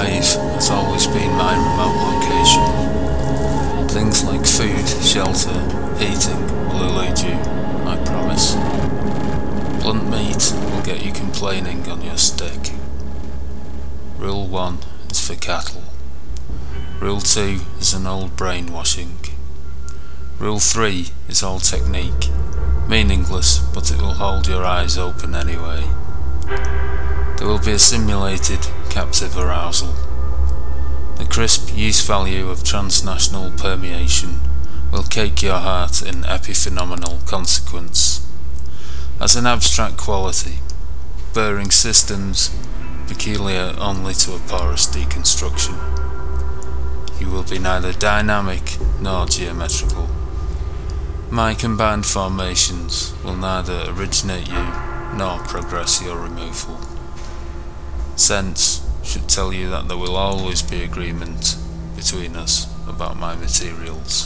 grave has always been my remote location. Things like food, shelter, heating will elude you, I promise. Blunt meat will get you complaining on your stick. Rule 1 is for cattle. Rule 2 is an old brainwashing. Rule 3 is old technique, meaningless, but it will hold your eyes open anyway. There will be a simulated captive arousal. The crisp use value of transnational permeation will cake your heart in epiphenomenal consequence. As an abstract quality, burring systems peculiar only to a porous deconstruction. You will be neither dynamic nor geometrical. My combined formations will neither originate you nor progress your removal. Sense should tell you that there will always be agreement between us about my materials.